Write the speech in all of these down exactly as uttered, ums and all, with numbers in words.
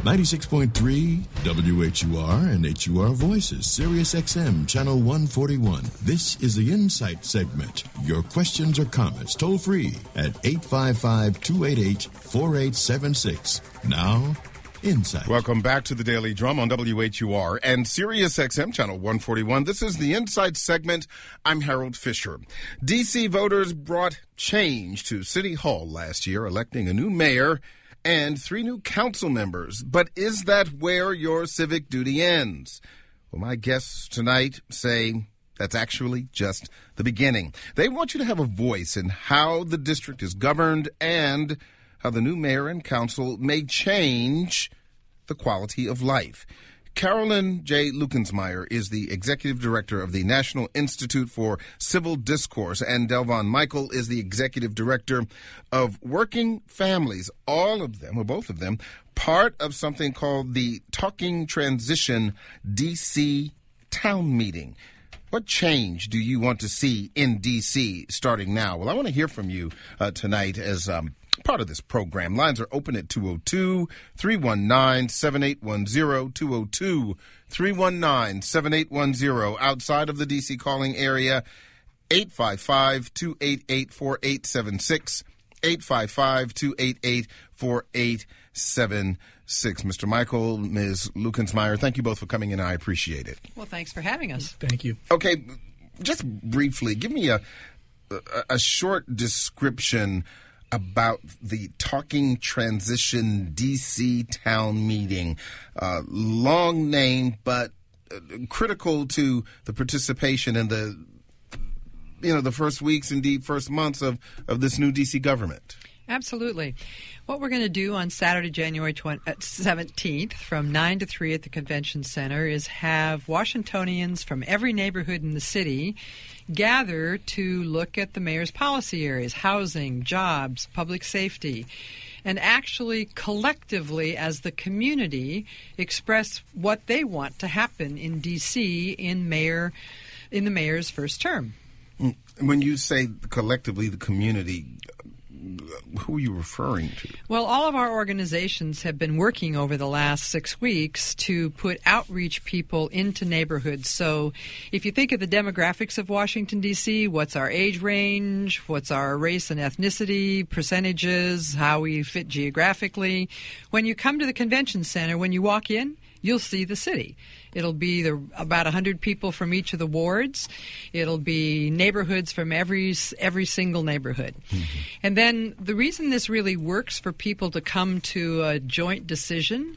ninety-six point three W H U R and H U R Voices, Sirius X M, Channel one forty-one. This is the Insight segment. Your questions or comments toll free at eight five five, two eight eight, four eight seven six. Now, Insight. Welcome back to the Daily Drum on W H U R and Sirius X M Channel one forty-one. This is the Insight segment. I'm Harold Fisher. D C voters brought change to City Hall last year, electing a new mayor and three new council members. But is that where your civic duty ends? Well, my guests tonight say that's actually just the beginning. They want you to have a voice in how the district is governed and how the new mayor and council may change the quality of life. Carolyn J. Lukensmeyer is the executive director of the National Institute for Civil Discourse, and Delvon Michael is the executive director of Working Families. All of them, or both of them, part of something called the Talking Transition D C Town Meeting. What change do you want to see in D C starting now? Well, I want to hear from you uh, tonight as um, part of this program. Lines are open at two oh two, three one nine, seven eight one zero, two oh two, three one nine, seven eight one zero. Outside of the D C calling area, eight five five, two eight eight, four eight seven six, eight five five, two eight eight, four eight seven six. Mister Michael, Miz Lukensmeyer, thank you both for coming in. I appreciate it. Well, thanks for having us. Thank you. Okay, just briefly, give me a a, a short description about the Talking Transition D C Town Meeting. Uh, long name, but uh, critical to the participation in the, you know, the first weeks, indeed first months of, of this new D C government. Absolutely. What we're going to do on Saturday, January seventeenth, from nine to three at the Convention Center, is have Washingtonians from every neighborhood in the city gather to look at the mayor's policy areas, housing, jobs, public safety, and actually collectively, as the community, express what they want to happen in D C in mayor in the mayor's first term. When you say collectively, the community, who are you referring to? Well, all of our organizations have been working over the last six weeks to put outreach people into neighborhoods. So if you think of the demographics of Washington, D C, what's our age range, what's our race and ethnicity, percentages, how we fit geographically, when you come to the convention center, when you walk in, you'll see the city. It'll be the, about one hundred people from each of the wards. It'll be neighborhoods from every every single neighborhood. Mm-hmm. And then the reason this really works for people to come to a joint decision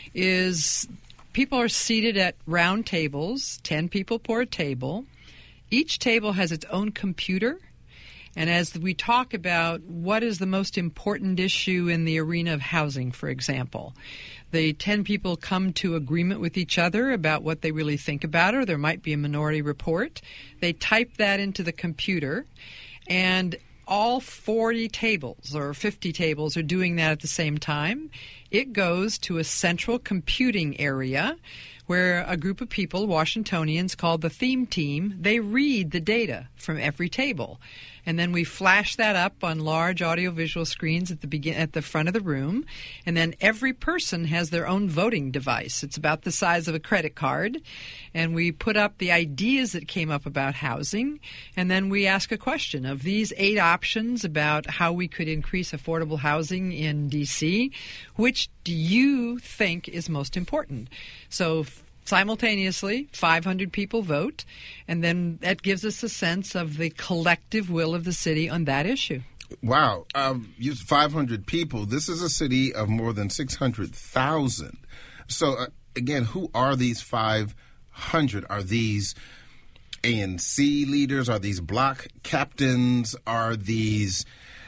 is people are seated at round tables, ten people per table. Each table has its own computer. And as we talk about what is the most important issue in the arena of housing, for example, the ten people come to agreement with each other about what they really think about it, or there might be a minority report. They type that into the computer, and all forty tables or fifty tables are doing that at the same time. It goes to a central computing area where a group of people, Washingtonians, called the theme team, they read the data from every table. And then we flash that up on large audiovisual screens at the begin at the front of the room. And then every person has their own voting device. It's about the size of a credit card. And we put up the ideas that came up about housing. And then we ask a question of these eight options about how we could increase affordable housing in D C. Which do you think is most important? So simultaneously, five hundred people vote, and then that gives us a sense of the collective will of the city on that issue. Wow. Um, five hundred people. This is a city of more than six hundred thousand. So, uh, again, who are these five hundred? Are these A N C leaders? Are these block captains? Are these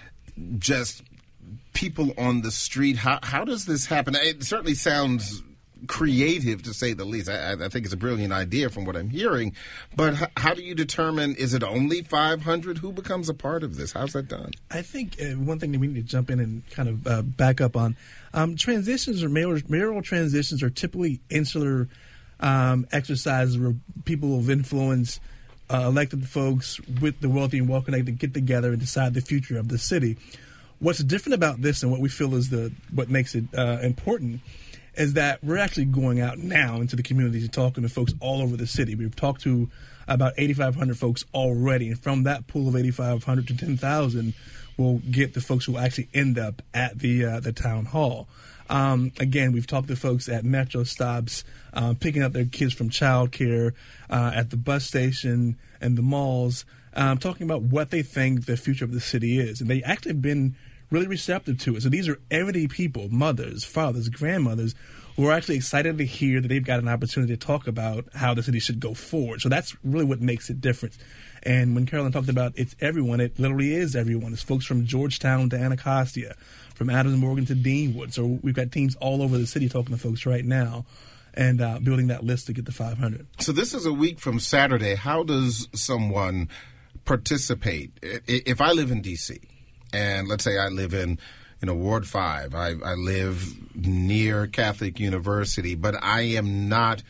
just people on the street? How, how does this happen? It certainly sounds creative, to say the least. I, I think it's a brilliant idea from what I'm hearing. But h- how do you determine, is it only five hundred? Who becomes a part of this? How's that done? I think uh, one thing that we need to jump in and kind of uh, back up on, um, transitions or mayoral, mayoral transitions are typically insular um, exercises where people of influence, uh, elected folks with the wealthy and well-connected get together and decide the future of the city. What's different about this and what we feel is the what makes it uh, important is that we're actually going out now into the communities and talking to folks all over the city. We've talked to about eighty-five hundred folks already, and from that pool of eighty-five hundred to ten thousand, we'll get the folks who will actually end up at the uh, the town hall. Um, again, we've talked to folks at metro stops, uh, picking up their kids from childcare, uh, at the bus station and the malls, um, talking about what they think the future of the city is. And they actually have been really receptive to it. So these are everyday people, mothers, fathers, grandmothers, who are actually excited to hear that they've got an opportunity to talk about how the city should go forward. So that's really what makes it different. And when Carolyn talked about it's everyone, it literally is everyone. It's folks from Georgetown to Anacostia, from Adams Morgan to Deanwood. So we've got teams all over the city talking to folks right now and uh, building that list to get to five hundred. So this is a week from Saturday. How does someone participate? If I live in D C, and let's say I live in, you know, Ward five, I, I live near Catholic University, but I am not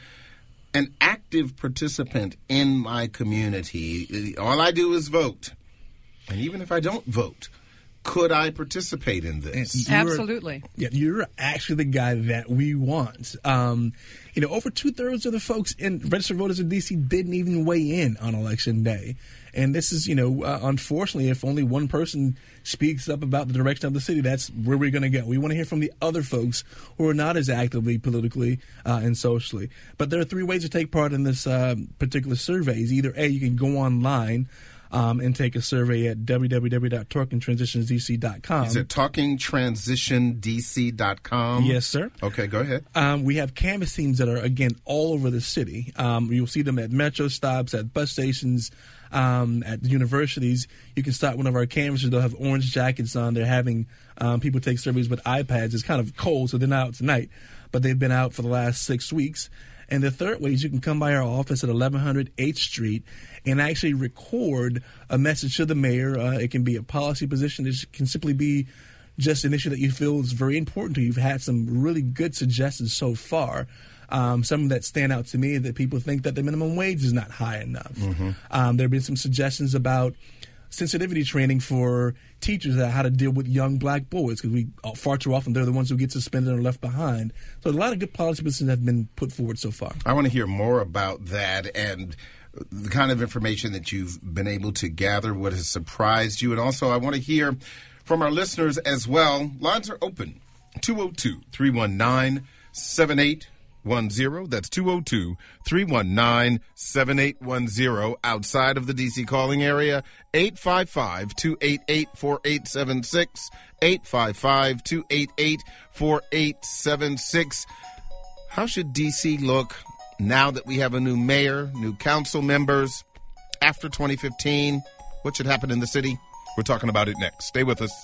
an active participant in my community. All I do is vote. And even if I don't vote, could I participate in this? Absolutely. Yeah, you're actually the guy that we want. Um, you know, over two-thirds of the folks in registered voters in D C didn't even weigh in on Election Day. And this is, you know, uh, unfortunately, if only one person speaks up about the direction of the city, that's where we're going to go. We want to hear from the other folks who are not as actively politically uh, and socially. But there are three ways to take part in this uh, particular surveys. Either A, you can go online Um, and take a survey at w w w dot talking transitions d c dot com. Is it talking transition d c dot com? Yes, sir. Okay, go ahead. Um, we have canvas teams that are, again, all over the city. Um, you'll see them at metro stops, at bus stations, um, at universities. You can start one of our canvassers. They'll have orange jackets on. They're having um, people take surveys with iPads. It's kind of cold, so they're not out tonight, but they've been out for the last six weeks. And the third way is you can come by our office at eleven hundred eighth Street and actually record a message to the mayor. Uh, it can be a policy position. It can simply be just an issue that you feel is very important to you. You've had some really good suggestions so far. Um, some that stand out to me that people think that the minimum wage is not high enough. Mm-hmm. Um, there have been some suggestions about sensitivity training for teachers on how to deal with young black boys, because we far too often they're the ones who get suspended or left behind. So a lot of good policy positions have been put forward so far. I want to hear more about that and the kind of information that you've been able to gather, what has surprised you. And also I want to hear from our listeners as well. Lines are open. two oh two, three one nine, seven eight one zero. That's two oh two, three one nine, seven eight one zero. Outside of the D C calling area, eight five five, two eight eight, four eight seven six, eight five five, two eight eight, four eight seven six. How should D C look now that we have a new mayor, new council members? After twenty fifteen, what should happen in the city? We're talking about it next. Stay with us.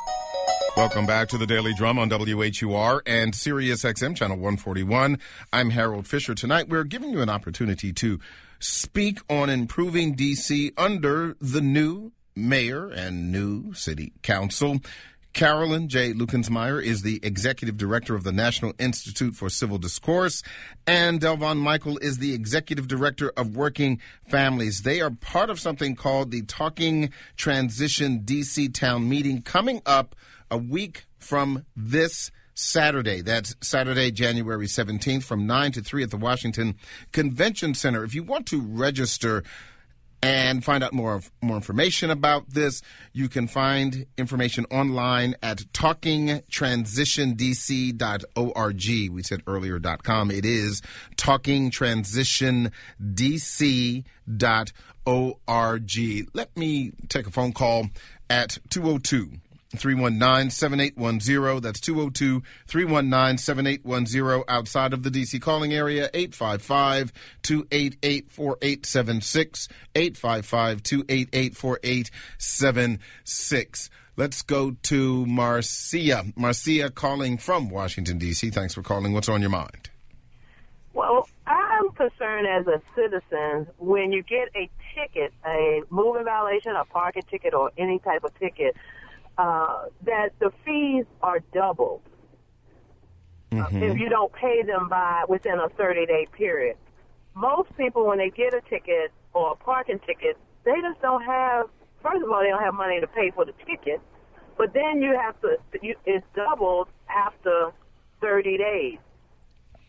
Welcome back to the Daily Drum on W H U R and Sirius X M Channel one forty-one. I'm Harold Fisher. Tonight, we're giving you an opportunity to speak on improving D C under the new mayor and new city council. Carolyn J. Lukensmeyer is the executive director of the National Institute for Civil Discourse, and Delvon Michael is the executive director of Working Families. They are part of something called the Talking Transition D C Town Meeting coming up a week from this Saturday. That's Saturday, January seventeenth from nine to three at the Washington Convention Center. If you want to register and find out more more information about this, you can find information online at talking transition d c dot org. We said earlier dot com. It is talking transition d c dot org. Let me take a phone call at two oh two, three one nine, seven eight one zero. That's two oh two, three one nine, seven eight one zero. Outside of the D C calling area, eight five five, two eight eight, four eight seven six, eight five five, two eight eight, four eight seven six. Let's go to Marcia. Marcia calling from Washington, D C. Thanks for calling. What's on your mind? Well, I'm concerned as a citizen when you get a ticket, a moving violation, a parking ticket, or any type of ticket, Uh, that the fees are doubled mm-hmm. uh, if you don't pay them by within a thirty-day period. Most people, when they get a ticket or a parking ticket, they just don't have, first of all, they don't have money to pay for the ticket, but then you have to, you, it's doubled after thirty days.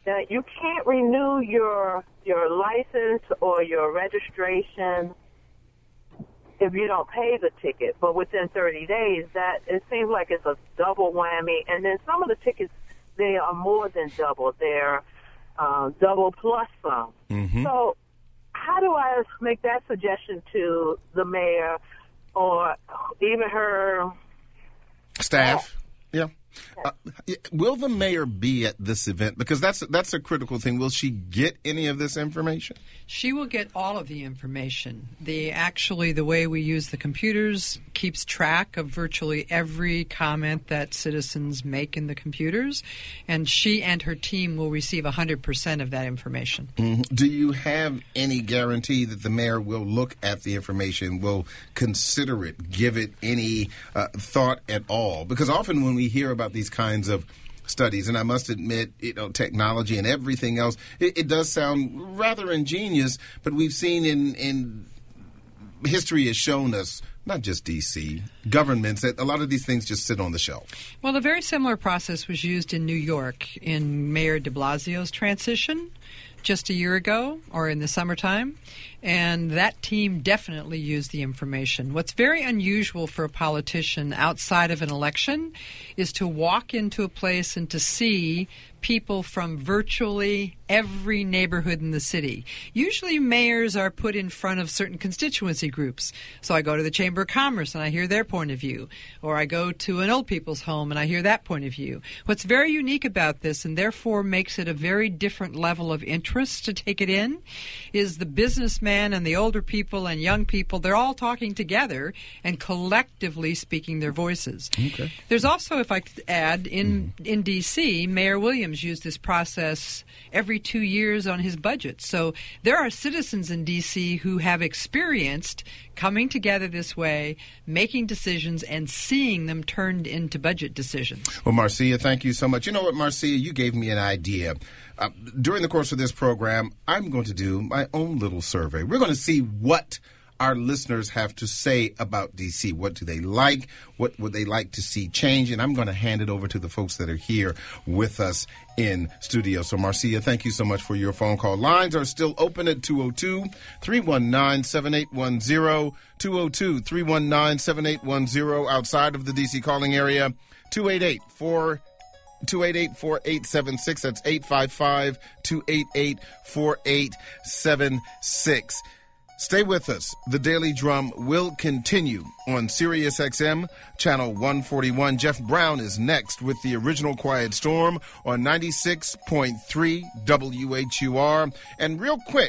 uh, you can't renew your your license or your registration if you don't pay the ticket. But within thirty days, that it seems like it's a double whammy. And then some of the tickets, they are more than double. They're uh, double plus some. Mm-hmm. So how do I make that suggestion to the mayor or even her staff? Yeah. Uh, will the mayor be at this event? Because that's that's a critical thing. Will she get any of this information? She will get all of the information. The actually the way we use the computers keeps track of virtually every comment that citizens make in the computers, and she and her team will receive one hundred percent of that information. Mm-hmm. Do you have any guarantee that the mayor will look at the information, will consider it, give it any uh, thought at all? Because often when we hear about these kinds of studies, and I must admit, you know, technology and everything else, it, it does sound rather ingenious, but we've seen in, in history has shown us, not just D C, governments, that a lot of these things just sit on the shelf. Well, a very similar process was used in New York in Mayor de Blasio's transition just a year ago or in the summertime, and that team definitely used the information. What's very unusual for a politician outside of an election is to walk into a place and to see people from virtually every neighborhood in the city. Usually mayors are put in front of certain constituency groups. So I go to the Chamber of Commerce and I hear their point of view. Or I go to an old people's home and I hear that point of view. What's very unique about this, and therefore makes it a very different level of interest to take it in, is the businessman and the older people and young people, they're all talking together and collectively speaking their voices. Okay. There's also, if I could add, in, mm. in D C, Mayor Williams used this process every two years on his budget. So there are citizens in D C who have experienced coming together this way, making decisions, and seeing them turned into budget decisions. Well, Marcia, thank you so much. You know what, Marcia, you gave me an idea. Uh, during the course of this program, I'm going to do my own little survey. We're going to see what our listeners have to say about D C. What do they like? What would they like to see change? And I'm going to hand it over to the folks that are here with us in studio. So, Marcia, thank you so much for your phone call. Lines are still open at two oh two, three one nine, seven eight one zero, two oh two, three one nine, seven eight one zero. Outside of the D C calling area, two eight eight, four two eight eight, four eight seven six. That's eight five five, two eight eight, four eight seven six. Stay with us. The Daily Drum will continue on Sirius X M, channel one forty-one. Jeff Brown is next with the original Quiet Storm on ninety-six point three W H U R. And real quick,